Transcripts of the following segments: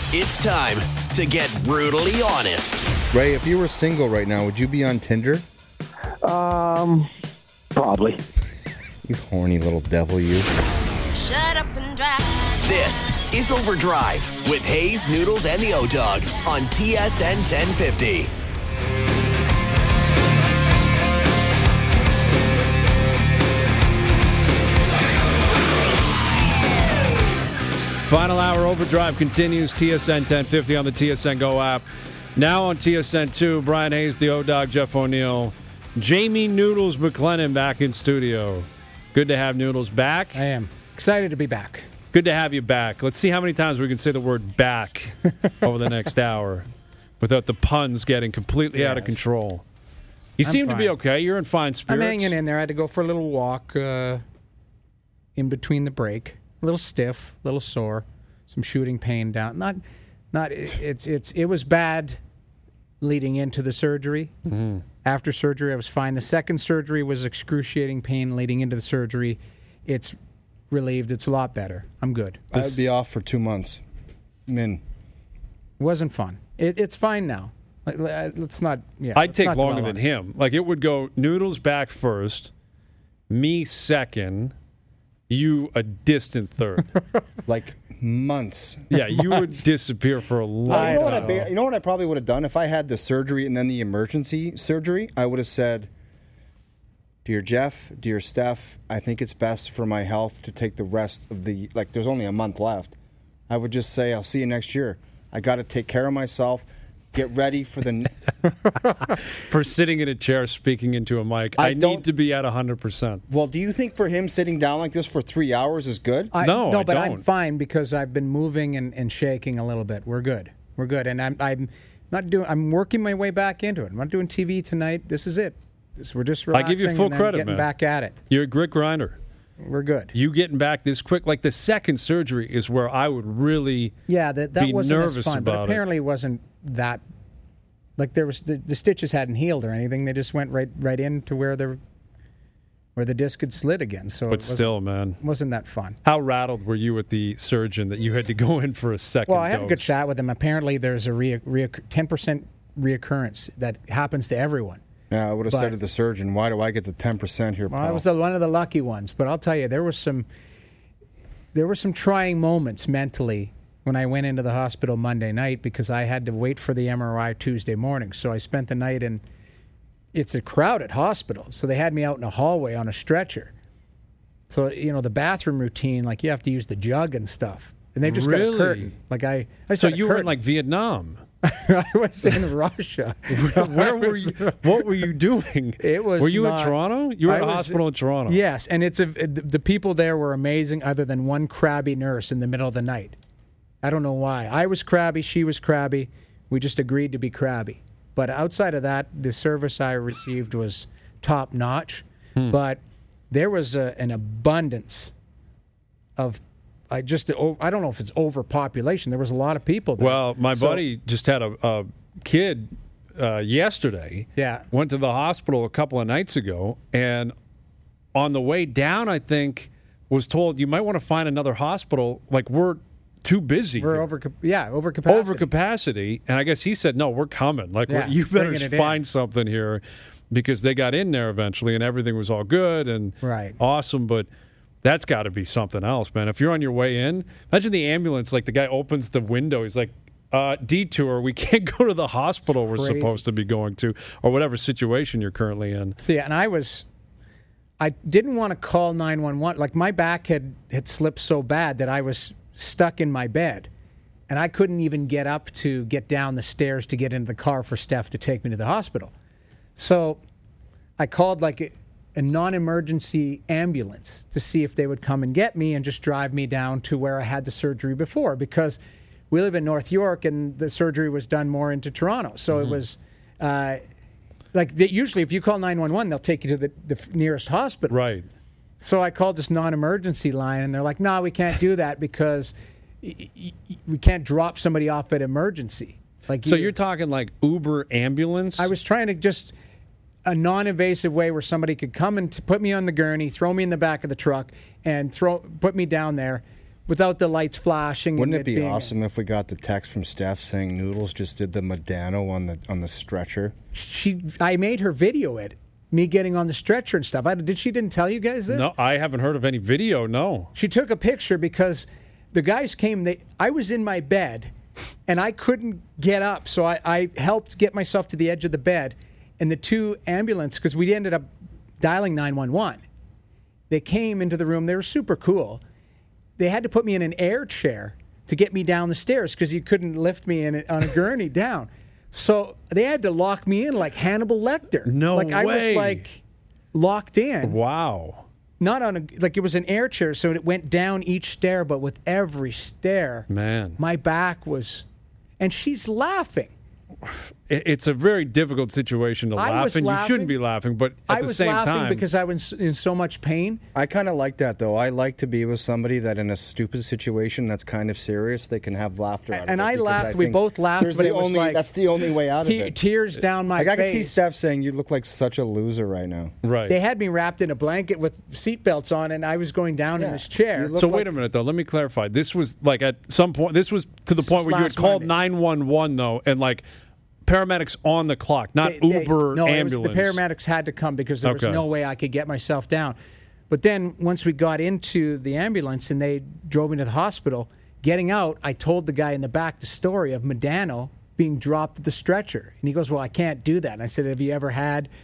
It's time to get brutally honest. Ray, if you were single right now, would you be on Tinder? Probably. You horny little devil, you. Shut up and drive. This is Overdrive with Hayes, Noodles, and the O-Dog on TSN 1050. Final hour Overdrive continues. TSN 1050 on the TSN Go app. Now on TSN 2, Brian Hayes, the O-Dog, Jeff O'Neill, Jamie Noodles McLennan back in studio. Good to have Noodles back. I am excited to be back. Good to have you back. Let's see how many times we can say the word back over the next hour without the puns getting completely out of control. You seem to be okay. You're in fine spirits. I'm hanging in there. I had to go for a little walk in between the break. A little stiff, a little sore, some shooting pain down. It was bad leading into the surgery. Mm-hmm. After surgery, I was fine. The second surgery was excruciating pain leading into the surgery. It's relieved. It's a lot better. I'm good. I'd be off for 2 months. It wasn't fun. It's fine now. Let's not. Yeah, I'd take longer than him. Like it would go Noodles back first, me second. You a distant third. Like months. Yeah, you would disappear for a long time. You know what I probably would have done? If I had the surgery and then the emergency surgery, I would have said, Dear Jeff, dear Steph, I think it's best for my health to take the rest of the, there's only a month left. I would just say, I'll see you next year. I got to take care of myself. Get ready for the... For sitting in a chair speaking into a mic. I need to be at 100%. Well, do you think for him sitting down like this for 3 hours is good? No, but don't. I'm fine because I've been moving and shaking a little bit. We're good. And I'm working my way back into it. I'm not doing TV tonight. This is it. We're just relaxing. I give you full credit, getting man. Back at it. You're a grit grinder. We're good. You getting back this quick, like the second surgery is where I would really that be wasn't nervous as fun, about but apparently it wasn't that. Like there was the stitches hadn't healed or anything. They just went right into where the disc had slid again. So, but still, man, wasn't that fun? How rattled were you with the surgeon that you had to go in for a second? Well, I had a good chat with him. Apparently, there's a 10% reoccurrence that happens to everyone. Yeah, I would have said to the surgeon, "Why do I get the 10% here?" Well, I was one of the lucky ones, but I'll tell you, there were some trying moments mentally when I went into the hospital Monday night because I had to wait for the MRI Tuesday morning. So I spent the night in. It's a crowded hospital, so they had me out in a hallway on a stretcher. So the bathroom routine, you have to use the jug and stuff, and they just got a curtain. So you were in Vietnam. I was in Russia. Where were you? What were you doing? Were you in Toronto? You were at a hospital in Toronto. Yes, and the people there were amazing. Other than one crabby nurse in the middle of the night, I don't know why. I was crabby. She was crabby. We just agreed to be crabby. But outside of that, the service I received was top notch. But there was an abundance of. I don't know if it's overpopulation. There was a lot of people there. Well, my buddy just had a kid yesterday. Yeah. Went to the hospital a couple of nights ago, and on the way down, I think, was told, you might want to find another hospital. We're too busy. We're overcapacity. Overcapacity. And I guess he said, no, we're coming. You better find something here because they got in there eventually, and everything was all good and awesome, but... That's got to be something else, man. If you're on your way in, imagine the ambulance, the guy opens the window. He's like, detour, we can't go to the hospital we're supposed to be going to, or whatever situation you're currently in. Yeah, and I didn't want to call 911. My back had slipped so bad that I was stuck in my bed, and I couldn't even get up to get down the stairs to get into the car for Steph to take me to the hospital. So I called a non-emergency ambulance to see if they would come and get me and just drive me down to where I had the surgery before, because we live in North York and the surgery was done more into Toronto. So it was usually if you call 911, they'll take you to the nearest hospital. Right. So I called this non-emergency line and they're like, no, we can't do that because we can't drop somebody off at emergency. So you're talking Uber ambulance? I was trying to just... a non-invasive way where somebody could come and put me on the gurney, throw me in the back of the truck, and put me down there without the lights flashing. Wouldn't it be awesome if we got the text from Steph saying Noodles just did the Modano on the stretcher? I made her video it, me getting on the stretcher and stuff. She didn't tell you guys this? No, I haven't heard of any video, no. She took a picture because the guys came, I was in my bed, and I couldn't get up, so I helped get myself to the edge of the bed, and the two ambulance, because we ended up dialing 911, they came into the room. They were super cool. They had to put me in an air chair to get me down the stairs because you couldn't lift me on a gurney down. So they had to lock me in like Hannibal Lecter. No way. I was like locked in. Wow. Not on it was an air chair, so it went down each stair, but with every stair, man, my back was, and she's laughing. It's a very difficult situation to laugh, and you shouldn't be laughing, but at the same time... I was laughing because I was in so much pain. I kind of like that, though. I like to be with somebody that in a stupid situation that's kind of serious, they can have laughter out of it. And I laughed. We both laughed, but it was like... That's the only way out of it. Tears down my face. I can see Steph saying, you look like such a loser right now. Right. They had me wrapped in a blanket with seatbelts on, and I was going down in this chair. So wait a minute, though. Let me clarify. This was like at some point... This was to the point where you had called 911, though, and like... Paramedics on the clock, not Uber ambulance. The paramedics had to come because there was no way I could get myself down. But then once we got into the ambulance and they drove me to the hospital, getting out, I told the guy in the back the story of Modano being dropped at the stretcher. And he goes, well, I can't do that. And I said, have you ever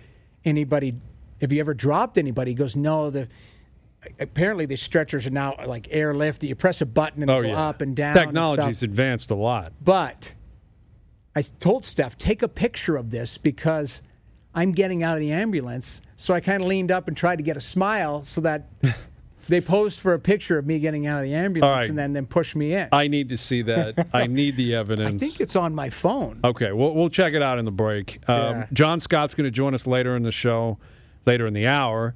dropped anybody? He goes, no, apparently the stretchers are now like airlift. You press a button and go up and down. Technology's advanced a lot. But I told Steph, take a picture of this because I'm getting out of the ambulance. So I kind of leaned up and tried to get a smile so that they posed for a picture of me getting out of the ambulance and then pushed me in. I need to see that. I need the evidence. I think it's on my phone. Okay, we'll check it out in the break. John Scott's going to join us later in the show, later in the hour.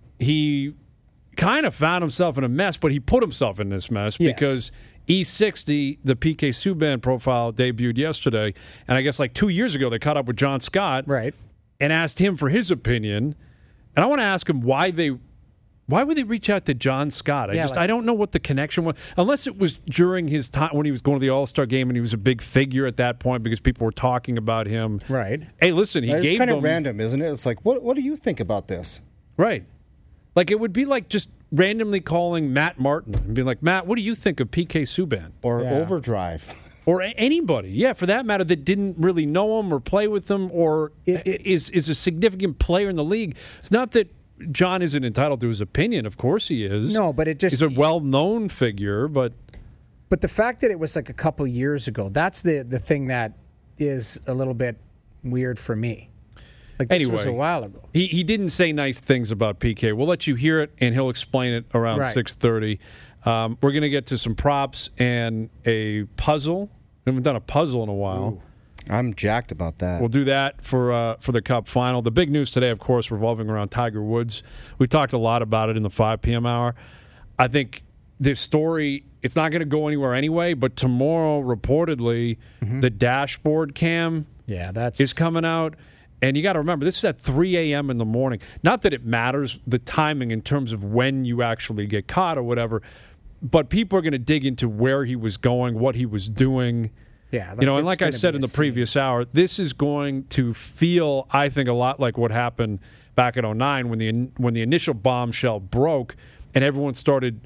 He kind of found himself in a mess, but he put himself in this mess because E60, the PK Subban profile, debuted yesterday. And I guess like 2 years ago, they caught up with John Scott and asked him for his opinion. And I want to ask him why would they reach out to John Scott? I don't know what the connection was, unless it was during his time when he was going to the All-Star game and he was a big figure at that point because people were talking about him. Right. Hey, listen, it's kind of random, isn't it? It's like, what do you think about this? Right. Like, it would be like just randomly calling Matt Martin and being like, Matt, what do you think of PK Subban? Or Overdrive. Or anybody, for that matter, that didn't really know him or play with him or is a significant player in the league. It's not that John isn't entitled to his opinion. Of course he is. No, but he's a well-known figure, but the fact that it was like a couple years ago, that's the thing that is a little bit weird for me. Like this was a while ago. He didn't say nice things about PK. We'll let you hear it, and he'll explain it around 6:30. We're going to get to some props and a puzzle. We haven't done a puzzle in a while. Ooh, I'm jacked about that. We'll do that for the Cup final. The big news today, of course, revolving around Tiger Woods. We talked a lot about it in the 5 p.m. hour. I think this story, it's not going to go anywhere anyway, but tomorrow, reportedly, the dashboard cam is coming out. And you got to remember, this is at 3 a.m. in the morning. Not that it matters, the timing in terms of when you actually get caught or whatever, but people are going to dig into where he was going, what he was doing. Yeah, and like I said in the previous hour, this is going to feel, I think, a lot like what happened back in 2009 when the initial bombshell broke and everyone started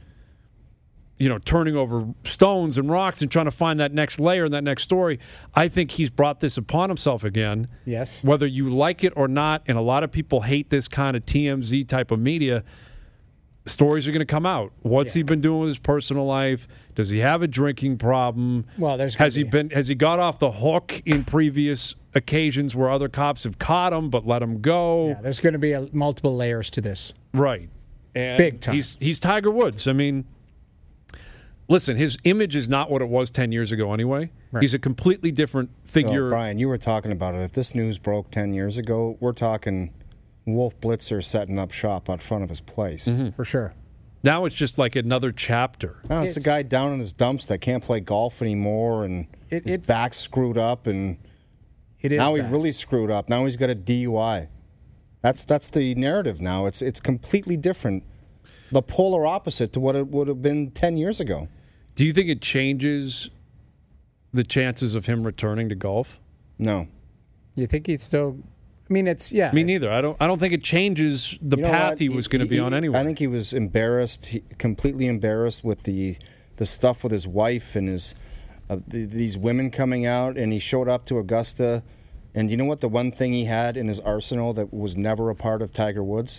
turning over stones and rocks and trying to find that next layer and that next story. I think he's brought this upon himself again. Yes. Whether you like it or not, and a lot of people hate this kind of TMZ type of media, stories are going to come out. What's he been doing with his personal life? Does he have a drinking problem? Well, has he got off the hook in previous occasions where other cops have caught him but let him go? Yeah, there's going to be multiple layers to this. Right. And big time. He's Tiger Woods. I mean, listen, his image is not what it was 10 years ago anyway. Right. He's a completely different figure. Brian, you were talking about it. If this news broke 10 years ago, we're talking Wolf Blitzer setting up shop out front of his place. Mm-hmm. For sure. Now it's just like another chapter. No, it's the guy down in his dumps that can't play golf anymore, and his back's screwed up, and now he's really screwed up. Now he's got a DUI. That's the narrative now. It's completely different. The polar opposite to what it would have been 10 years ago. Do you think it changes the chances of him returning to golf? No. You think he's still? I mean, it's yeah. Me neither. I don't think it changes the path he was going to be on anyway. I think he was embarrassed, completely embarrassed with the stuff with his wife and his these women coming out, and he showed up to Augusta. And you know what? The one thing he had in his arsenal that was never a part of Tiger Woods?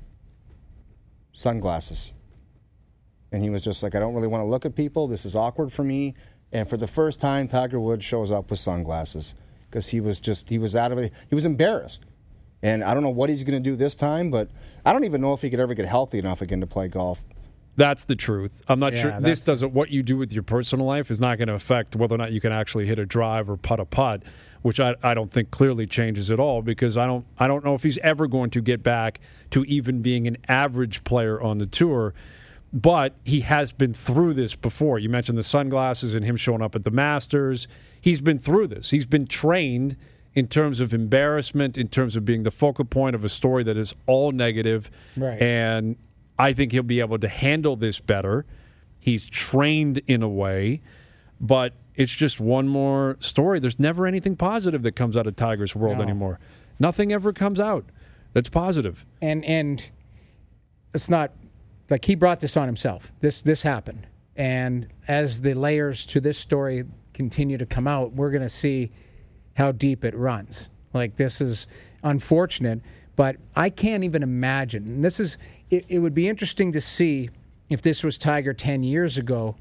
Sunglasses. And he was just like, I don't really want to look at people. This is awkward for me. And for the first time, Tiger Woods shows up with sunglasses because he was out of it. He was embarrassed. And I don't know what he's going to do this time, but I don't even know if he could ever get healthy enough again to play golf. That's the truth. I'm not sure. This doesn't. What you do with your personal life is not going to affect whether or not you can actually hit a drive or putt a putt, which I don't think clearly changes at all, because I don't know if he's ever going to get back to even being an average player on the tour. But he has been through this before. You mentioned the sunglasses and him showing up at the Masters. He's been through this. He's been trained in terms of embarrassment, in terms of being the focal point of a story that is all negative. Right. And I think he'll be able to handle this better. He's trained in a way, but it's just one more story. There's never anything positive that comes out of Tiger's world anymore. Nothing ever comes out that's positive. And it's not like he brought this on himself. This happened. And as the layers to this story continue to come out, we're going to see how deep it runs. Like, this is unfortunate, but I can't even imagine. And this is, it would be interesting to see if this was Tiger 10 years ago.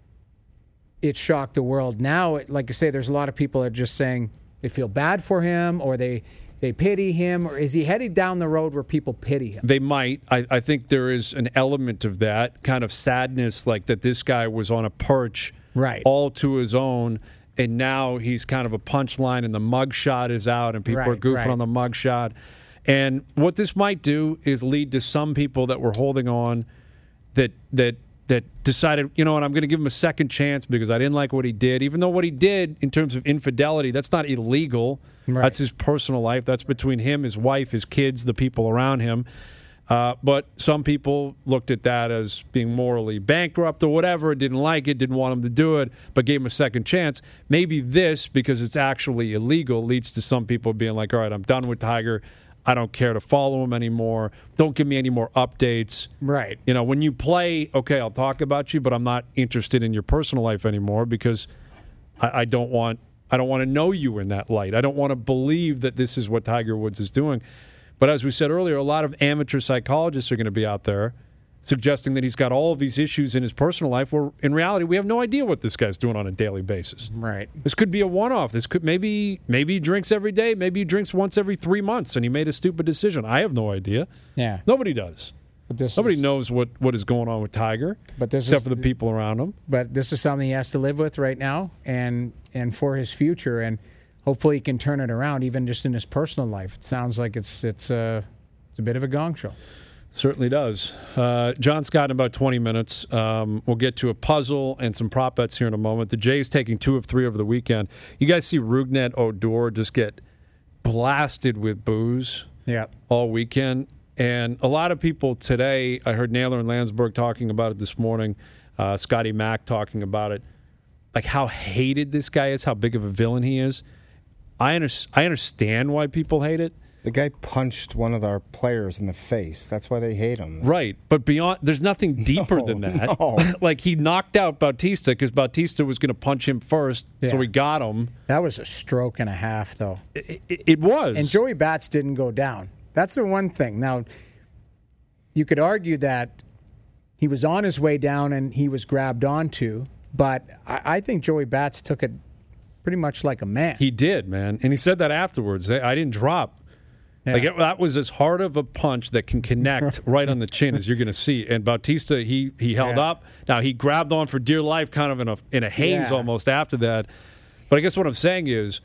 It shocked the world. Now, like I say, there's a lot of people that are just saying they feel bad for him, or they pity him, or is he heading down the road where people pity him? They might. I think there is an element of that kind of sadness, like that this guy was on a perch all to his own, and now he's kind of a punchline, and the mugshot is out, and people are goofing on the mugshot. And what this might do is lead to some people that were holding on that decided, you know what, I'm going to give him a second chance because I didn't like what he did, even though what he did in terms of infidelity, that's not illegal. Right. That's his personal life. That's between him, his wife, his kids, the people around him. But some people looked at that as being morally bankrupt or whatever, didn't like it, didn't want him to do it, but gave him a second chance. Maybe this, because it's actually illegal, leads to some people being like, all right, I'm done with Tiger. I don't care to follow him anymore. Don't give me any more updates. Right. You know, when you play, okay, I'll talk about you, but I'm not interested in your personal life anymore because I don't want to know you in that light. I don't want to believe that this is what Tiger Woods is doing. But as we said earlier, a lot of amateur psychologists are going to be out there suggesting that he's got all of these issues in his personal life where in reality we have no idea what this guy's doing on a daily basis. Right. This could be a one-off. This could maybe he drinks every day, maybe he drinks once every 3 months and he made a stupid decision. I have no idea. Yeah. Nobody does. Nobody knows what is going on with Tiger, except for the people around him. But this is something he has to live with right now and for his future, and hopefully he can turn it around even just in his personal life. It sounds like it's a bit of a gong show. Certainly does. John Scott in about 20 minutes. We'll get to a puzzle and some prop bets here in a moment. The Jays taking 2 of 3 over the weekend. You guys see Rougned Odor just get blasted with booze all weekend. And a lot of people today, I heard Naylor and Landsberg talking about it this morning, Scotty Mack talking about it, like how hated this guy is, how big of a villain he is. I understand why people hate it. The guy punched one of our players in the face. That's why they hate him. Right. But beyond, there's nothing deeper than that. No. Like, he knocked out Bautista because Bautista was going to punch him first, so he got him. That was a stroke and a half, though. It was. And Joey Bats didn't go down. That's the one thing. Now, you could argue that he was on his way down and he was grabbed onto, but I think Joey Bats took it pretty much like a man. He did, man. And he said that afterwards. I didn't drop. Yeah. Like, that was as hard of a punch that can connect right on the chin as you're going to see. And Bautista, he held up. Now, he grabbed on for dear life kind of in a haze almost after that. But I guess what I'm saying is,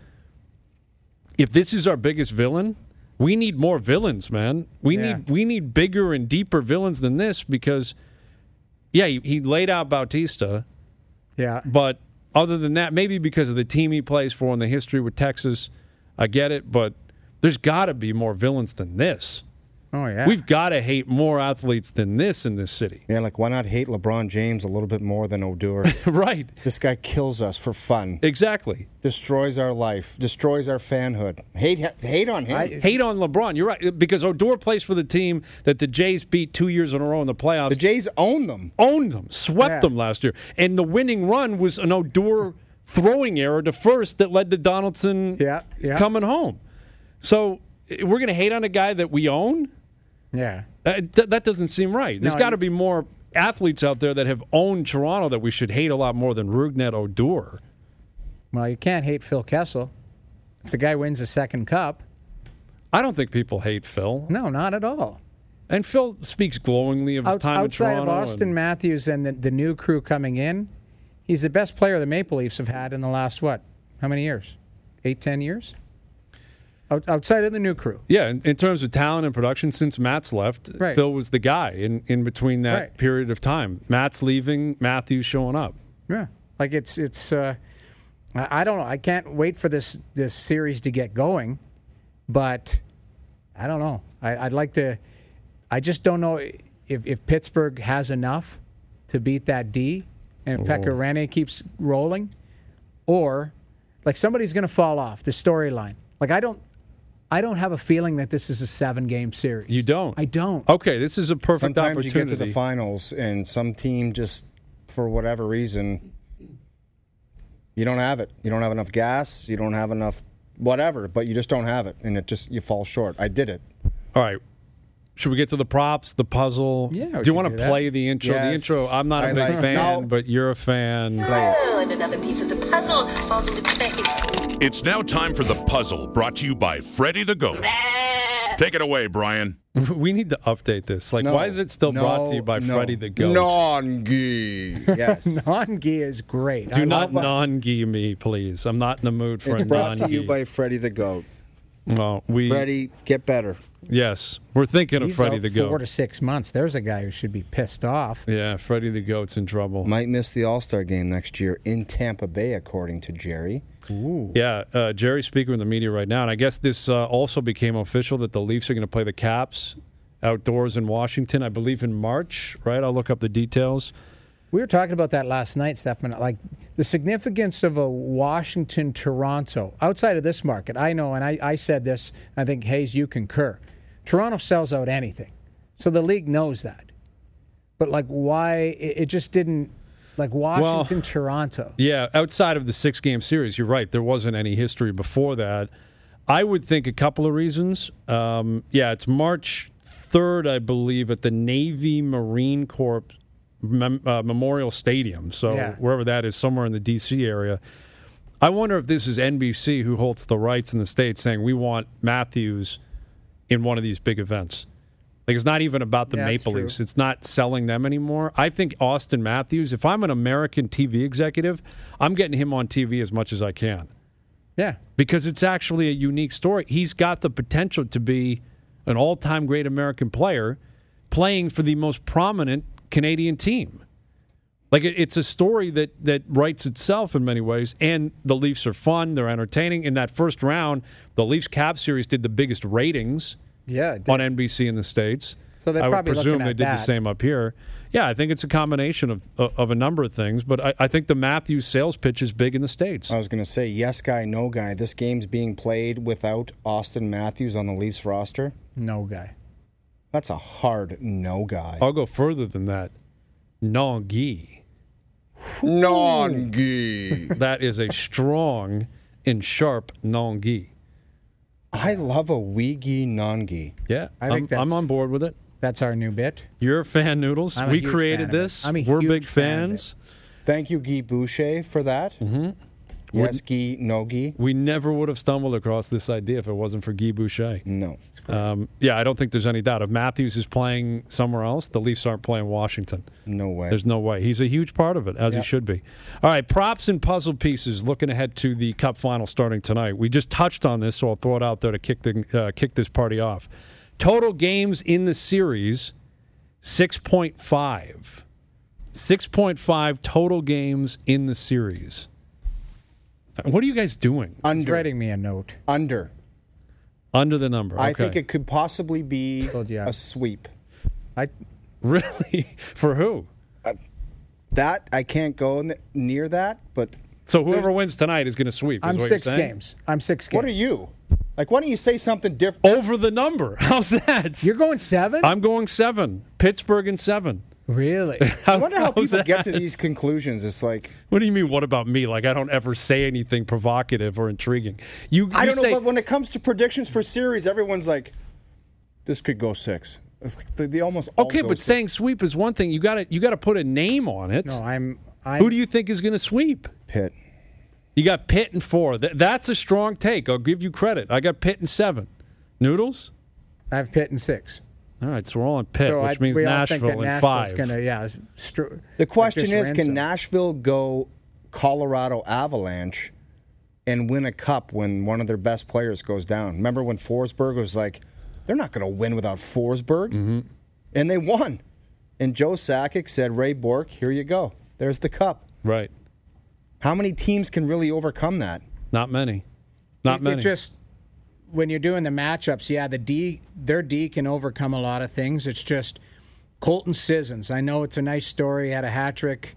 if this is our biggest villain, we need more villains, man. We need bigger and deeper villains than this because, he laid out Bautista. Yeah. But other than that, maybe because of the team he plays for and the history with Texas, I get it, but there's got to be more villains than this. Oh, yeah. We've got to hate more athletes than this in this city. Yeah, like why not hate LeBron James a little bit more than Odor? Right. This guy kills us for fun. Exactly. Destroys our life. Destroys our fanhood. Hate on him. Hate on LeBron. You're right. Because Odor plays for the team that the Jays beat 2 years in a row in the playoffs. The Jays own them. Swept them last year. And the winning run was an Odor throwing error to first that led to Donaldson coming home. So we're going to hate on a guy that we own? Yeah. That doesn't seem right. There's got to be more athletes out there that have owned Toronto that we should hate a lot more than Rougned Odor. Well, you can't hate Phil Kessel. If the guy wins a second cup. I don't think people hate Phil. No, not at all. And Phil speaks glowingly of his time in Toronto. Outside of Austin Matthews and the new crew coming in, he's the best player the Maple Leafs have had in the last, how many years? 8-10 years? Outside of the new crew. Yeah, in terms of talent and production, since Matt's left, Phil was the guy in between that period of time. Matt's leaving, Matthews showing up. Yeah, like it's. I don't know. I can't wait for this series to get going, but I don't know. I'd like to. I just don't know if Pittsburgh has enough to beat that D, and if Pekka Rinne keeps rolling, or like somebody's going to fall off the storyline. Like I don't have a feeling that this is a 7-game series. You don't? I don't. Okay, this is a perfect opportunity. Sometimes you get to the finals, and some team just, for whatever reason, you don't have it. You don't have enough gas. You don't have enough whatever, but you just don't have it, and you fall short. I did it. All right. Should we get to the props, the puzzle? Yeah. Do you want to play the intro? Yes. The intro, I'm not a big fan, but you're a fan. Oh, and another piece of the puzzle falls into place. It's now time for The Puzzle, brought to you by Freddy the Goat. Take it away, Brian. We need to update this. Why is it still brought to you by Freddy the Goat? Non-gi. Yes. Non-gi is great. Do not non-gi me, please. I'm not in the mood for it's a non-gi. It's brought to you by Freddy the Goat. Well, Freddy, get better. Yes, we're thinking of Freddy the Goat. 4 to 6 months. There's a guy who should be pissed off. Yeah, Freddy the Goat's in trouble. Might miss the All-Star game next year in Tampa Bay, according to Jerry. Ooh. Yeah, Jerry's speaking with the media right now, and I guess this also became official that the Leafs are going to play the Caps outdoors in Washington, I believe in March, right? I'll look up the details. We were talking about that last night, Stefan, like the significance of a Washington-Toronto outside of this market. I know, and I said this, I think, Hayes, you concur. Toronto sells out anything. So the league knows that. But, why it just didn't, Washington, Toronto. Yeah, outside of the 6-game series, you're right. There wasn't any history before that. I would think a couple of reasons. It's March 3rd, I believe, at the Navy Marine Corps Memorial Stadium. So wherever that is, somewhere in the D.C. area. I wonder if this is NBC who holds the rights in the States saying we want Matthews in one of these big events. It's not even about the Maple Leafs. It's not selling them anymore. I think Austin Matthews, if I'm an American TV executive, I'm getting him on TV as much as I can. Yeah. Because it's actually a unique story. He's got the potential to be an all-time great American player playing for the most prominent Canadian team. It's a story that writes itself in many ways, and the Leafs are fun. They're entertaining. In that first round, the Leafs-Cap series did the biggest ratings on NBC in the States. So they're I would probably presume looking they at did that. the same up here. Yeah, I think it's a combination of a number of things, but I think the Matthews sales pitch is big in the States. I was going to say, yes guy, no guy. This game's being played without Austin Matthews on the Leafs roster. No guy. That's a hard no guy. I'll go further than that. Non-gi. Non-gi. That is a strong and sharp non-gi. I love a wee-gi non-gi. Yeah, I think I'm on board with it. That's our new bit. You're a fan, Noodles. I'm a We huge created fan of this. it. We're big fans. Thank you, Guy Boucher, for that. Mm-hmm. Yes, Guy, no Guy. We never would have stumbled across this idea if it wasn't for Guy Boucher. No. I don't think there's any doubt. If Matthews is playing somewhere else, the Leafs aren't playing Washington. No way. There's no way. He's a huge part of it, as he should be. All right, props and puzzle pieces looking ahead to the Cup final starting tonight. We just touched on this, so I'll throw it out there to kick this party off. Total games in the series, 6.5. 6.5 total games in the series. What are you guys doing? He's writing me a note. Under. Under the number. Okay. I think it could possibly be a sweep. Really? For who? That I can't go near that, but so whoever wins tonight is going to sweep. I'm 6 games. What are you? Like, why don't you say something different? Over the number. How's that? You're going 7? I'm going 7. Pittsburgh and 7. Really? I wonder how people get to these conclusions. It's like, what do you mean? What about me? Like, I don't ever say anything provocative or intriguing. I don't know, but when it comes to predictions for series, everyone's like, this could go 6. It's like they almost all okay, go but 6. saying sweep is one thing. You got to put a name on it. No, I'm. Who do you think is going to sweep? Pitt. You got Pitt and 4. That's a strong take. I'll give you credit. I got Pitt and 7. Noodles? I have Pitt and 6. All right, so we're all in Pitt, which means Nashville in 5. The question is, can Nashville go Colorado Avalanche and win a cup when one of their best players goes down? Remember when Forsberg was like, they're not going to win without Forsberg? Mm-hmm. And they won. And Joe Sakic said, Ray Bourque, here you go. There's the cup. Right. How many teams can really overcome that? Not many. Not many. Just when you're doing the matchups, their D can overcome a lot of things. It's just Colton Sissons. I know it's a nice story. He had a hat trick.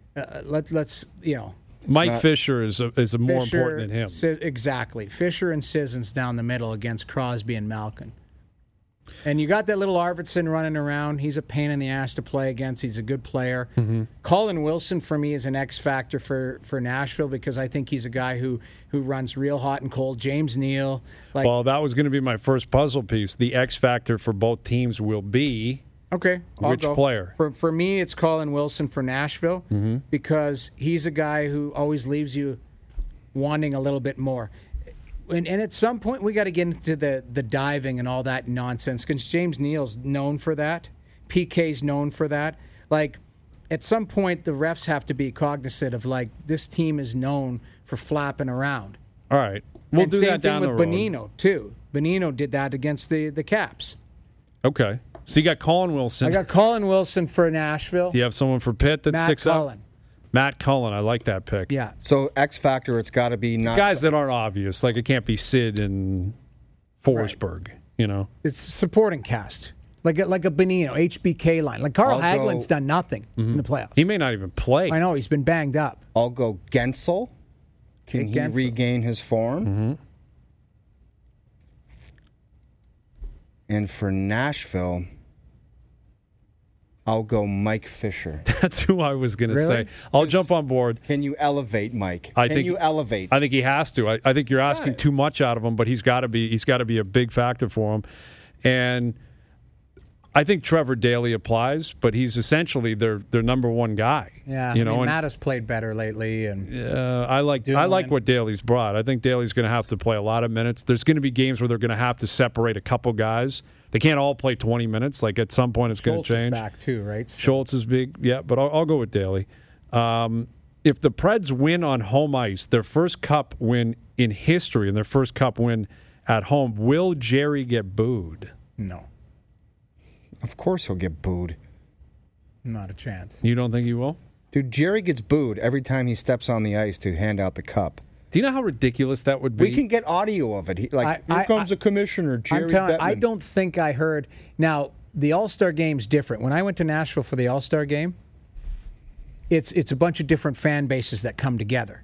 Let's. Mike Fisher is more important than him. Exactly. Fisher and Sissons down the middle against Crosby and Malkin. And you got that little Arvidsson running around. He's a pain in the ass to play against. He's a good player. Mm-hmm. Colin Wilson, for me, is an X factor for Nashville because I think he's a guy who runs real hot and cold. James Neal. Well, that was going to be my first puzzle piece. The X factor for both teams will be which player? For me, it's Colin Wilson for Nashville because he's a guy who always leaves you wanting a little bit more. And at some point, we got to get into the diving and all that nonsense because James Neal's known for that. PK's known for that. Like, at some point, the refs have to be cognizant of, like, this team is known for flapping around. All right. We'll do that down the road. Same thing with Bonino, too. Bonino did that against the Caps. Okay. So you got Colin Wilson. I got Colin Wilson for Nashville. Do you have someone for Pitt that sticks Cullen. up? Matt Cullen. I like that pick. Yeah. So X factor, it's got to be not guys that aren't obvious. Like it can't be Sid and Forsberg. Right. It's supporting cast. Like a Bonino, HBK line. Like Carl Hagelin's done nothing in the playoffs. He may not even play. I know he's been banged up. I'll go Gensel. Can he regain his form? Mm-hmm. And for Nashville, I'll go Mike Fisher. That's who I was going to say. I'll jump on board. Can you elevate Mike? Can you elevate? I think he has to. I think you're asking too much out of him, but he's got to be a big factor for him. And I think Trevor Daley applies, but he's essentially their number one guy. Yeah, Matt has played better lately, and I like what Daley's brought. I think Daley's going to have to play a lot of minutes. There's going to be games where they're going to have to separate a couple guys. They can't all play 20 minutes. Like at some point, it's going to change. Schultz is back too, right? Schultz is big, yeah, but I'll go with Daley. If the Preds win on home ice, their first cup win in history, and their first cup win at home, will Jerry get booed? No. Of course he'll get booed. Not a chance. You don't think he will? Dude, Jerry gets booed every time he steps on the ice to hand out the cup. Do you know how ridiculous that would be? We can get audio of it. Here comes a commissioner, Jerry Bettman. I don't think I heard. Now, the All-Star Game's different. When I went to Nashville for the All-Star Game, it's a bunch of different fan bases that come together.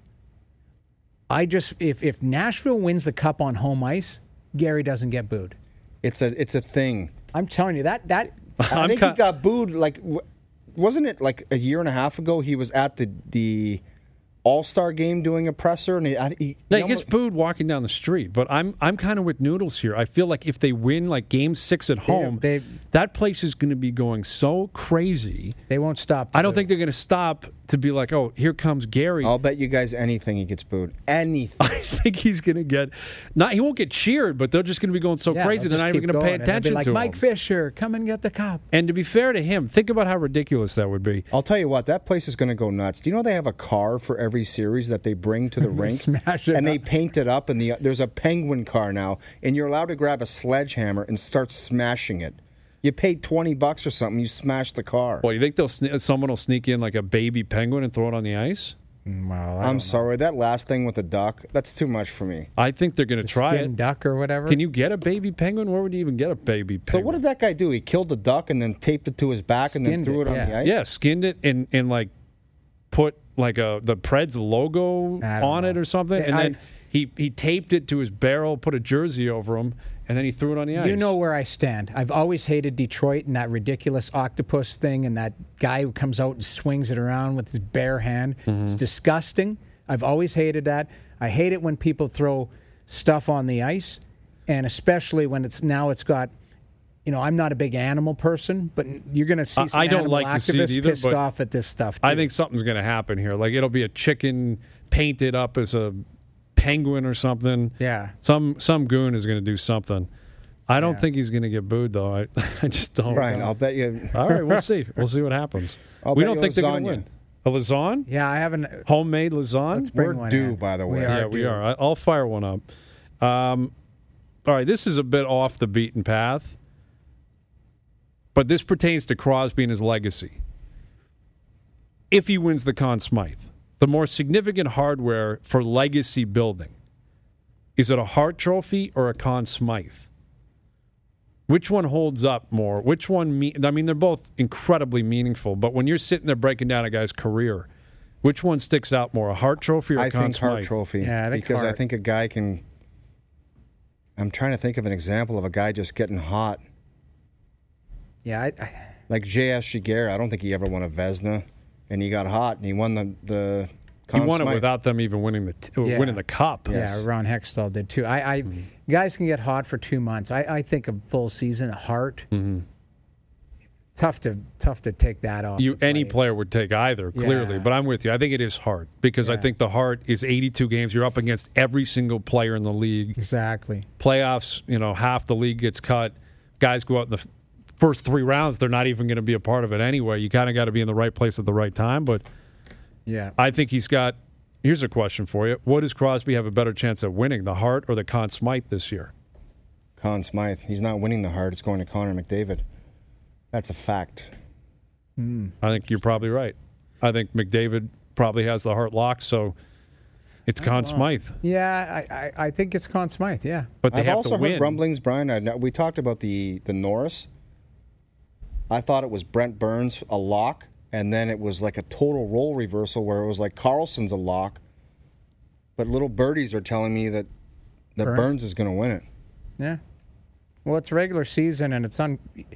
If Nashville wins the cup on home ice, Gary doesn't get booed. It's a thing. I'm telling you that. I think he got booed. Like, wasn't it like a year and a half ago? He was at the All-Star Game doing a presser, and he gets booed walking down the street. But I'm kind of with Noodles here. I feel like if they win like Game 6 at home, that place is going to be going so crazy. They won't stop. I don't think they're going to stop to be like, oh, here comes Gary. I'll bet you guys anything he gets booed. Anything. I think he's going to get he won't get cheered, but they're just going to be going so crazy they're not even going to pay attention to him. Mike Fisher, come and get the cup. And to be fair to him, think about how ridiculous that would be. I'll tell you what, that place is going to go nuts. Do you know they have a car for every series that they bring to the rink? And they paint it up, and there's a Penguin car now, and you're allowed to grab a sledgehammer and start smashing it. You paid $20 or something, you smash the car. Well, you think someone will sneak in like a baby penguin and throw it on the ice? Well, I'm sorry. That last thing with the duck, that's too much for me. I think they're going to try it. Duck or whatever. Can you get a baby penguin? Where would you even get a baby penguin? So what did that guy do? He killed the duck and then taped it to his back and then threw it on the ice? Yeah, skinned it and like put like the Preds logo on it or something. And then he taped it to his barrel, put a jersey over him, and then he threw it on the ice. You know where I stand. I've always hated Detroit and that ridiculous octopus thing and that guy who comes out and swings it around with his bare hand. Mm-hmm. It's disgusting. I've always hated that. I hate it when people throw stuff on the ice, and especially when it's got, I'm not a big animal person, but you're going to see some animal activists pissed off at this stuff, too. I think something's going to happen here. Like, it'll be a chicken painted up as a penguin or something. Yeah. Some goon is going to do something. I don't think he's going to get booed, though. I just don't. Right, I'll bet you. All right, we'll see. We'll see what happens. We don't think they're going to win. A lasagne? Yeah, I haven't. Homemade lasagne? We're due, by the way. We are. I'll fire one up. All right, this is a bit off the beaten path, but this pertains to Crosby and his legacy. If he wins the Conn Smythe, the more significant hardware for legacy building, is it a Hart Trophy or a Conn Smythe? Which one holds up more? Which one? They're both incredibly meaningful, but when you're sitting there breaking down a guy's career, which one sticks out more, a Hart Trophy or a Conn Smythe? I think Hart Trophy. Yeah, because I think a guy can. I'm trying to think of an example of a guy just getting hot. Yeah, like J.S. Giguère. I don't think he ever won a Vezina, and he got hot and he won the Conn He won Smythe. it without them even winning the cup. Yeah, Ron Hextall did too. Guys can get hot for 2 months. I think a full season, a Hart. Mm-hmm. Tough to take that off. Any player would take either, clearly. But I'm with you. I think it is Hart because I think the Hart is 82 games. You're up against every single player in the league. Exactly. Playoffs, half the league gets cut. Guys go out in the first 3 rounds. They're not even going to be a part of it anyway. You kind of got to be in the right place at the right time. But yeah, I think he's got. Here's a question for you: what does Crosby have a better chance of winning, the Hart or the Conn Smythe this year? Conn Smythe. He's not winning the Hart. It's going to Connor McDavid. That's a fact. I think you're probably right. I think McDavid probably has the Hart lock, so it's Conn Smythe. Yeah, I think it's Conn Smythe. Yeah, but they I've have also to win. heard rumblings, Brian. We talked about the Norris. I thought it was Brent Burns a lock. And then it was like a total role reversal where it was like Carlson's a lock. But little birdies are telling me that Burns is going to win it. Yeah. Well, it's regular season and it's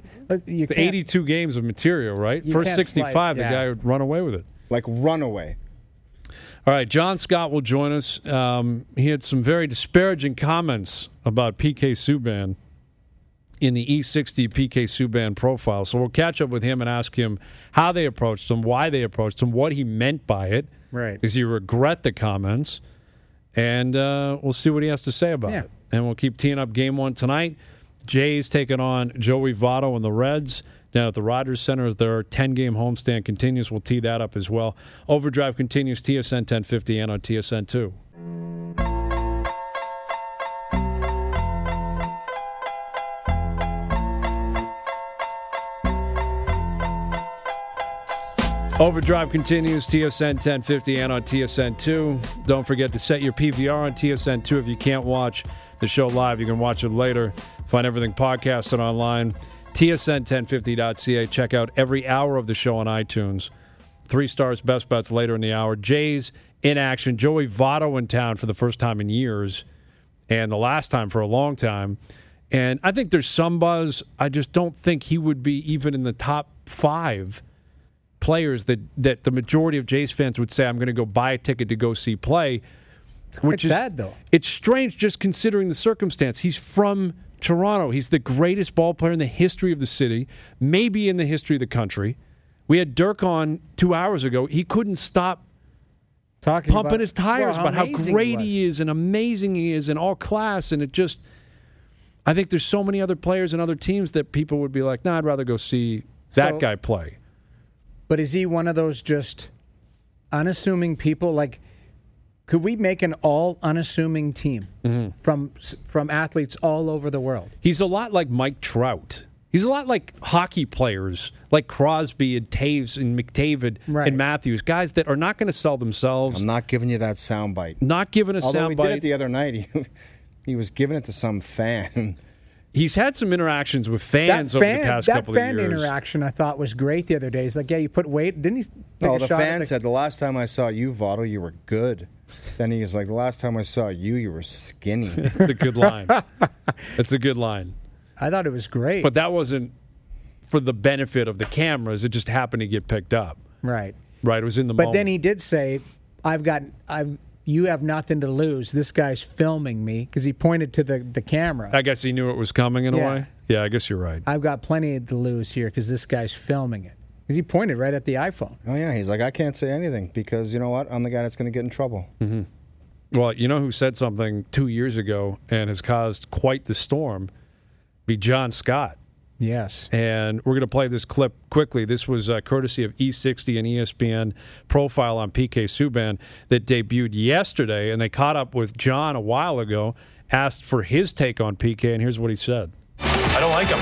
82 games of material, right? First 65, the guy would run away with it. Like run away. All right, John Scott will join us. He had some very disparaging comments about PK Subban in the E60 PK Subban profile. So we'll catch up with him and ask him how they approached him, why they approached him, what he meant by it. Right. Does he regret the comments? And we'll see what he has to say about it. And we'll keep teeing up Game 1 tonight. Jays taking on Joey Votto and the Reds down at the Rogers Center as their 10-game homestand continues. We'll tee that up as well. Overdrive continues, TSN 1050 and on TSN 2. Overdrive continues, TSN 1050 and on TSN 2. Don't forget to set your PVR on TSN 2. If you can't watch the show live, you can watch it later. Find everything podcasted online. TSN1050.ca. Check out every hour of the show on iTunes. 3 stars, best bets later in the hour. Jays in action. Joey Votto in town for the first time in years, and the last time for a long time. And I think there's some buzz. I just don't think he would be even in the top 5 players that the majority of Jays fans would say, I'm going to go buy a ticket to go see play. Which is sad, though. It's strange just considering the circumstance. He's from Toronto. He's the greatest ball player in the history of the city, maybe in the history of the country. We had Dirk on 2 hours ago. He couldn't stop pumping his tires about how great he is and amazing he is and all class. And it just, I think there's so many other players and other teams that people would be like, nah, I'd rather go see that guy play. But is he one of those just unassuming people? Like, could we make an all unassuming team from athletes all over the world? He's a lot like Mike Trout He's a lot like hockey players, like Crosby and Taves and McDavid and Matthews, guys that are not going to sell themselves. I'm not giving you that soundbite. Not giving a soundbite. Although we did it the other night. He was giving it to some fan. He's had some interactions with fans over the past couple of years. That fan interaction I thought was great the other day. He's like, yeah, you put weight. Didn't he take a shot? The fan said, the last time I saw you, Votto, you were good. Then he was like, the last time I saw you, you were skinny. That's a good line. That's a good line. I thought it was great. But that wasn't for the benefit of the cameras. It just happened to get picked up. Right. Right. It was in the moment. But then he did say, you have nothing to lose. This guy's filming me, because he pointed to the camera. I guess he knew it was coming in a way. Yeah, I guess you're right. I've got plenty to lose here because this guy's filming it. Because he pointed right at the iPhone. Oh, yeah. He's like, I can't say anything because, you know what? I'm the guy that's going to get in trouble. Mm-hmm. Well, you know who said something 2 years ago and has caused quite the storm? Be John Scott. Yes. And we're going to play this clip quickly. This was courtesy of E60 and ESPN profile on PK Subban that debuted yesterday, and they caught up with John a while ago, asked for his take on PK, and here's what he said. I don't like him.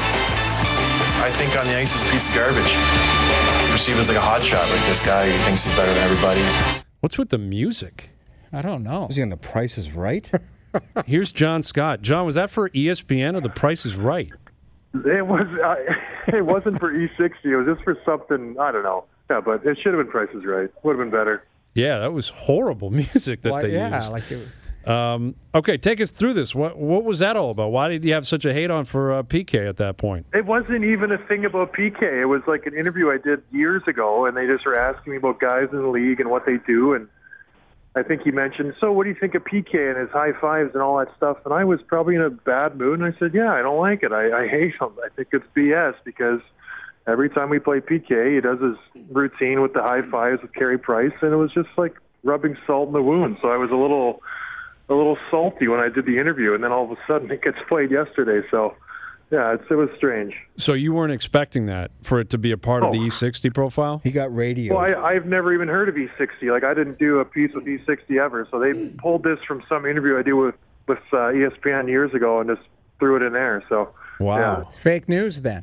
I think on the ice he's a piece of garbage. Perceived as like a hot shot, like this guy who thinks he's better than everybody. What's with the music? I don't know. Is he on The Price is Right? Here's John Scott. John, was that for ESPN or The Price is Right? It was. It wasn't for E60. It was just for something. I don't know. Yeah, but it should have been Price is Right. Would have been better. Yeah, that was horrible music that they used. Like it. Okay, take us through this. What was that all about? Why did you have such a hate on for PK at that point? It wasn't even a thing about PK. It was like an interview I did years ago, and they just were asking me about guys in the league and what they do. And I think he mentioned, so what do you think of PK and his high fives and all that stuff? And I was probably in a bad mood, and I said, yeah, I don't like it. I hate him. I think it's BS because every time we play PK, he does his routine with the high fives with Carey Price, and it was just like rubbing salt in the wound. So I was a little salty when I did the interview, and then all of a sudden it gets played yesterday. So, yeah, it was strange. So you weren't expecting that, for it to be a part of the E60 profile? He got radio. Well, I've never even heard of E60. Like, I didn't do a piece with E60 ever. So they pulled this from some interview I did with ESPN years ago and just threw it in there. So, wow. Yeah. It's fake news then.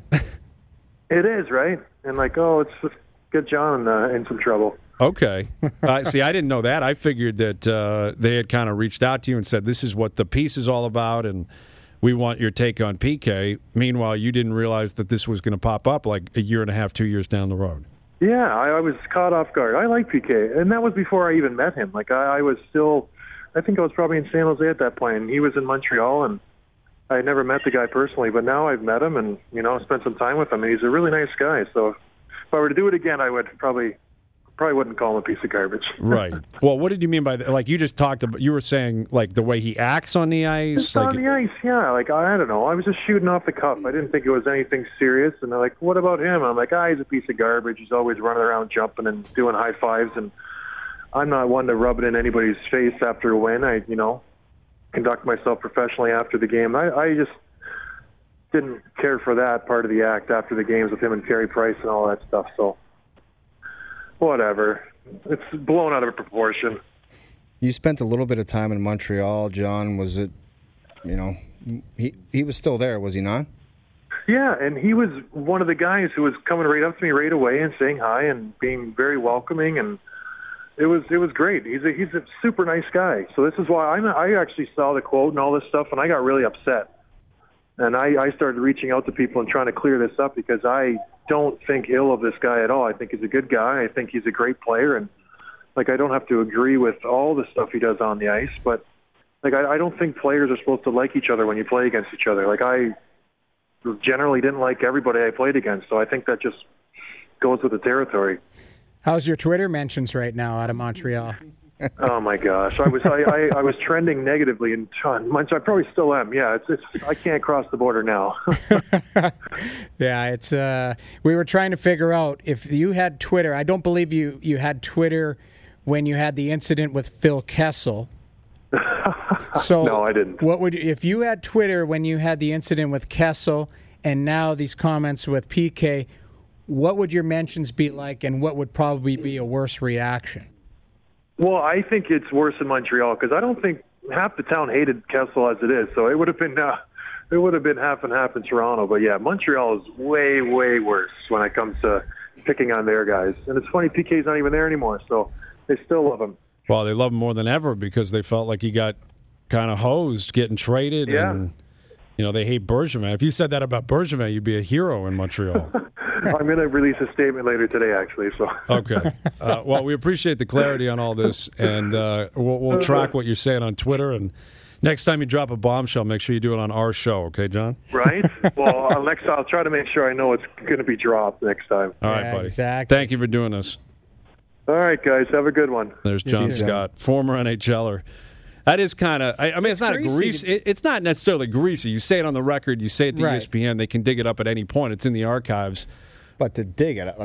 It is, right? And like, it's just get John in some trouble. Okay. See, I didn't know that. I figured that they had kind of reached out to you and said, this is what the piece is all about, and we want your take on PK. Meanwhile, you didn't realize that this was going to pop up like a year and a half, 2 years down the road. Yeah, I was caught off guard. I like PK, and that was before I even met him. Like, I was still, I think I was probably in San Jose at that point, and he was in Montreal, and I had never met the guy personally, but now I've met him and, spent some time with him, and he's a really nice guy. So if I were to do it again, I would probably wouldn't call him a piece of garbage. Right. Well, what did you mean by that? Like, you just talked about, you were saying, like, the way he acts on the ice? Just on the ice, yeah. Like, I don't know. I was just shooting off the cuff. I didn't think it was anything serious. And they're like, what about him? I'm like, he's a piece of garbage. He's always running around jumping and doing high fives. And I'm not one to rub it in anybody's face after a win. I, conduct myself professionally after the game. I just didn't care for that part of the act after the games with him and Carey Price and all that stuff. So, whatever. It's blown out of proportion. You spent a little bit of time in Montreal, John. Was it, he was still there, was he not? Yeah, and he was one of the guys who was coming right up to me right away and saying hi and being very welcoming, and it was great. He's a super nice guy. So this is why I actually saw the quote and all this stuff, and I got really upset. And I started reaching out to people and trying to clear this up because I don't think ill of this guy at all. I think he's a good guy. I think he's a great player. And, like, I don't have to agree with all the stuff he does on the ice. But, like, I don't think players are supposed to like each other when you play against each other. Like, I generally didn't like everybody I played against. So I think that just goes with the territory. How's your Twitter mentions right now out of Montreal? Oh my gosh, I was trending negatively in Montreal. I probably still am. Yeah, it's I can't cross the border now. Yeah, it's we were trying to figure out if you had Twitter. I don't believe you had Twitter when you had the incident with Phil Kessel. So no, I didn't. If you had Twitter when you had the incident with Kessel and now these comments with PK, what would your mentions be like, and what would probably be a worse reaction? Well, I think it's worse in Montreal because I don't think half the town hated Kessel as it is. So it would have been it would have been half and half in Toronto. But yeah, Montreal is way, way worse when it comes to picking on their guys. And it's funny, PK's not even there anymore, so they still love him. Well, they love him more than ever because they felt like he got kind of hosed getting traded. Yeah. And, they hate Bergevin. If you said that about Bergevin, you'd be a hero in Montreal. I'm going to release a statement later today, actually. So okay. Well, we appreciate the clarity on all this, and we'll track what you're saying on Twitter. And next time you drop a bombshell, make sure you do it on our show, okay, John? Right. Well, I'll try to make sure I know it's going to be dropped next time. All right, buddy. Exactly. Thank you for doing this. All right, guys. Have a good one. There's John Scott, former NHLer. That is kind of. I mean, it's not greasy. It's not necessarily greasy. You say it on the record. You say it to ESPN. They can dig it up at any point. It's in the archives. But to dig it,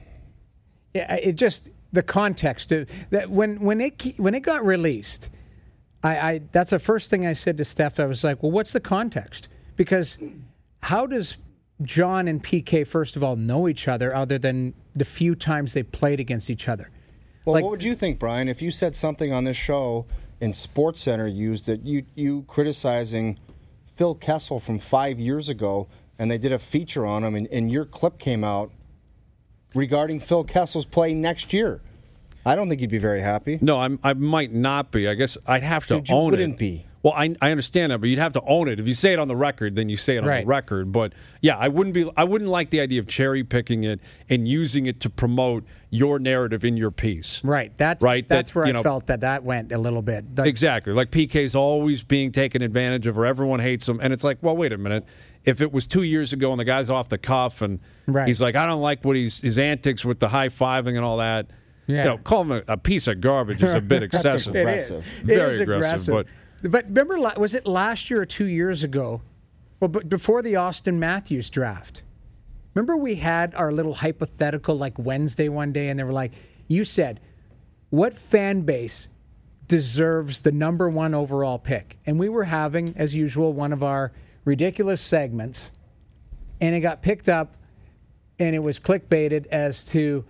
it just the context that when it got released, I that's the first thing I said to Steph. I was like, well, what's the context? Because how does John and PK first of all know each other other than the few times they played against each other? Well, what would you think, Brian, if you said something on this show in SportsCenter used that you criticizing Phil Kessel from 5 years ago, and they did a feature on him, and your clip came out regarding Phil Kessel's play next year? I don't think you'd be very happy. No, I might not be. I guess I'd have to own it. Wouldn't be. Well, I understand that, but you'd have to own it. If you say it on the record, then you say it on the record. But yeah, I wouldn't like the idea of cherry picking it and using it to promote your narrative in your piece. Right. That's where I felt that went a little bit. Exactly. Like PK's always being taken advantage of, or everyone hates him, and it's like, well, wait a minute. If it was 2 years ago and the guy's off the cuff and he's like, I don't like what his antics with the high fiving and all that. Yeah. Call him a piece of garbage is a bit excessive. Aggressive. Very aggressive. But remember, was it last year or 2 years ago? Well, but before the Austin Matthews draft, remember we had our little hypothetical like Wednesday one day, and they were like, you said, what fan base deserves the number one overall pick? And we were having, as usual, one of our ridiculous segments, and it got picked up, and it was clickbaited as to,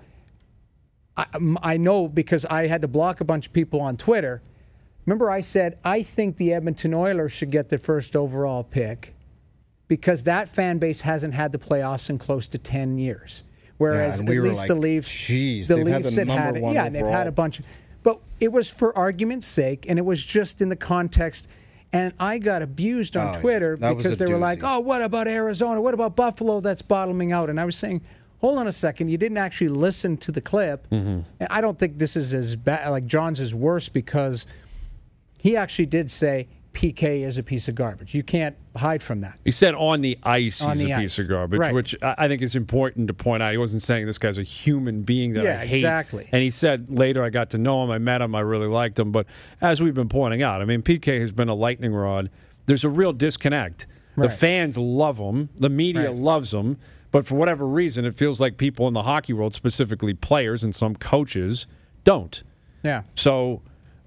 I know because I had to block a bunch of people on Twitter. Remember I said, I think the Edmonton Oilers should get the first overall pick because that fan base hasn't had the playoffs in close to 10 years. Whereas at least the Leafs, they've had and they've had a bunch. But it was for argument's sake, and it was just in the context. And I got abused on Twitter because they were like, oh, what about Arizona? What about Buffalo that's bottoming out? And I was saying, hold on a second. You didn't actually listen to the clip. Mm-hmm. And I don't think this is as bad. Like John's is worse because he actually did say PK is a piece of garbage. You can't hide from that. He said on the ice he's a piece of garbage, which I think is important to point out. He wasn't saying this guy's a human being that I hate. Exactly. And he said later, I got to know him, I met him, I really liked him. But as we've been pointing out, I mean, PK has been a lightning rod. There's a real disconnect. The fans love him. The media loves him. But for whatever reason, it feels like people in the hockey world, specifically players and some coaches, don't. Yeah. So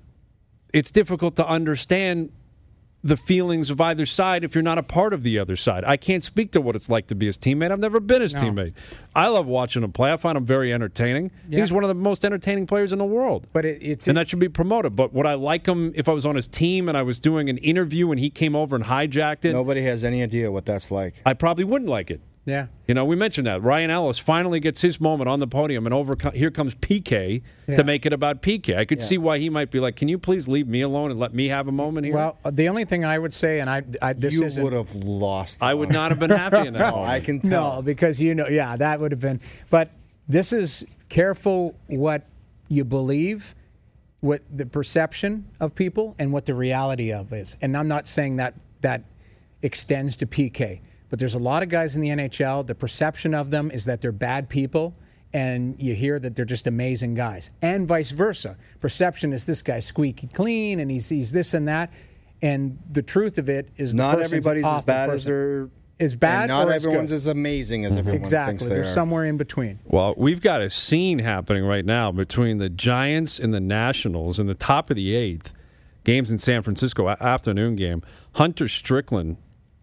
it's difficult to understand the feelings of either side if you're not a part of the other side. I can't speak to what it's like to be his teammate. I've never been his teammate. I love watching him play. I find him very entertaining. Yeah. He's one of the most entertaining players in the world. But that should be promoted. But would I like him if I was on his team and I was doing an interview and he came over and hijacked it? Nobody has any idea what that's like. I probably wouldn't like it. Yeah. We mentioned that. Ryan Ellis finally gets his moment on the podium, and here comes PK to make it about PK. I could see why he might be like, can you please leave me alone and let me have a moment here? Well, the only thing I would say, and you would have lost. I would not have been happy in that moment. I can tell. No, because that would have been. But this is careful what you believe, what the perception of people, and what the reality of is. And I'm not saying that extends to PK. But there's a lot of guys in the NHL, the perception of them is that they're bad people, and you hear that they're just amazing guys. And vice versa. Perception is this guy's squeaky clean, and he's this and that. And the truth of it is not everybody's as bad as they're... Is bad, and not everyone's as amazing as everyone thinks they are. Exactly. There's somewhere in between. Well, we've got a scene happening right now between the Giants and the Nationals in the top of the 8th. Games in San Francisco, afternoon game. Hunter Strickland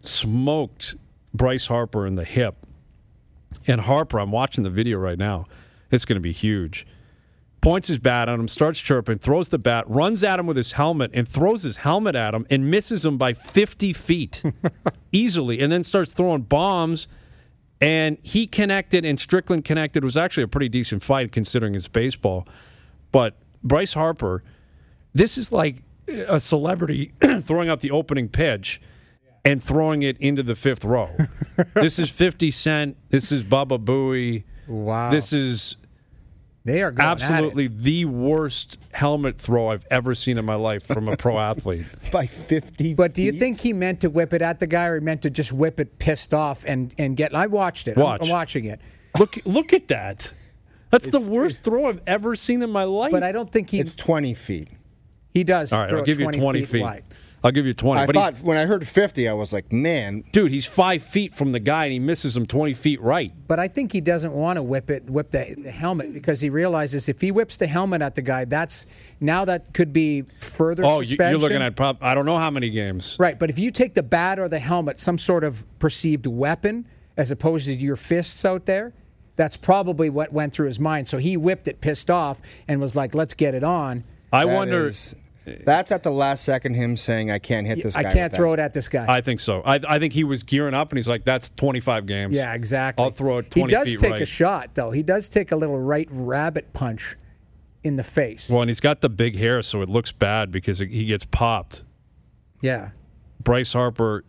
smoked Bryce Harper in the hip. And Harper, I'm watching the video right now. It's going to be huge. points his bat at him, starts chirping, throws the bat, runs at him with his helmet, and throws his helmet at him and misses him by 50 feet easily, and then starts throwing bombs. And he connected, and Strickland connected. It was actually a pretty decent fight considering it's baseball. But Bryce Harper, this is like a celebrity throwing out the opening pitch and throwing it into the fifth row. This is 50 Cent. This is Baba Booey. Wow. This is they are going absolutely the worst helmet throw I've ever seen in my life from a pro athlete. By 50 But do you feet? think he meant to whip it at the guy, or he meant to just whip it pissed off and get... I watched it. I'm watching it. Look at that. That's the worst throw I've ever seen in my life. But I don't think he... It's 20 feet. He does. All right, I'll give you 20 feet. Wide. I'll give you 20. I thought when I heard 50, I was like, man. Dude, he's 5 feet from the guy, and he misses him 20 feet right. But I think he doesn't want to whip the helmet, because he realizes if he whips the helmet at the guy, that could be further suspension. You're looking at I don't know how many games. Right, but if you take the bat or the helmet, some sort of perceived weapon, as opposed to your fists out there, that's probably what went through his mind. So he whipped it pissed off and was like, let's get it on. I wonder... That's at the last second him saying, I can't hit this guy. I can't throw it at this guy. I think so. I think he was gearing up, and he's like, that's 25 games. Yeah, exactly. I'll throw it 20 feet right. He does take a shot, though. He does take a little right rabbit punch in the face. Well, and he's got the big hair, so it looks bad because he gets popped. Yeah. Bryce Harper,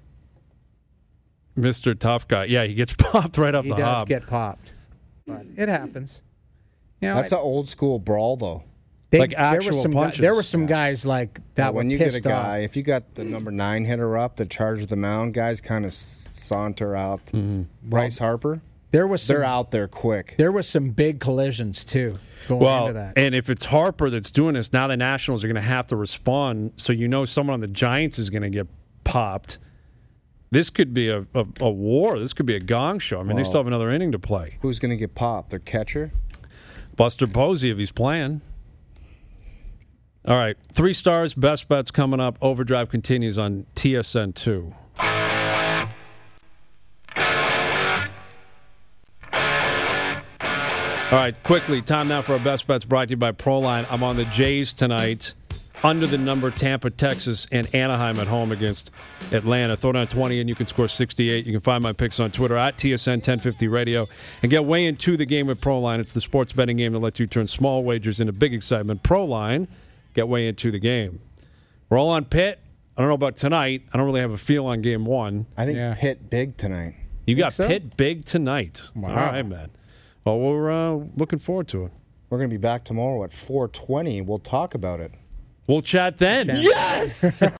Mr. Tough Guy. Yeah, he gets popped right off the hop. He does get popped. But it happens. That's an old school brawl, though. Like actual punches. There were some guys like that. When you get a guy, if you got the number 9 hitter up that charges the mound, guys kind of saunter out. Mm-hmm. Bryce Harper, they're out there quick. There was some big collisions too going into that. And if it's Harper that's doing this, now the Nationals are going to have to respond. So someone on the Giants is going to get popped. This could be a war. This could be a gong show. I mean, they still have another inning to play. Who's going to get popped? Their catcher, Buster Posey, if he's playing. All right, 3 stars, best bets coming up. Overdrive continues on TSN 2. All right, quickly, time now for our best bets brought to you by Proline. I'm on the Jays tonight, under the number Tampa, Texas, and Anaheim at home against Atlanta. Throw down 20 and you can score 68. You can find my picks on Twitter at TSN 1050 Radio and get way into the game with Proline. It's the sports betting game that lets you turn small wagers into big excitement. Proline. Get way into the game. We're all on Pitt. I don't know about tonight. I don't really have a feel on game 1. I think Pitt big tonight. You got Pitt big tonight. Wow. All right, man. Well, we're looking forward to it. We're going to be back tomorrow at 4:20. We'll talk about it. We'll chat then. Yes!